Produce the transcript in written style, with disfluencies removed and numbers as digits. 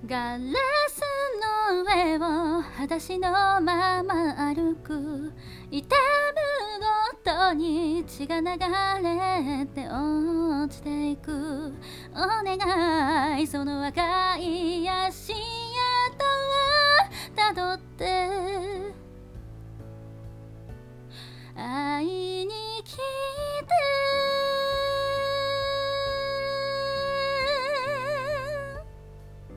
ガラスの上を裸足のまま歩く、痛むごとに血が流れて落ちていく。お願いその赤い足跡をたどって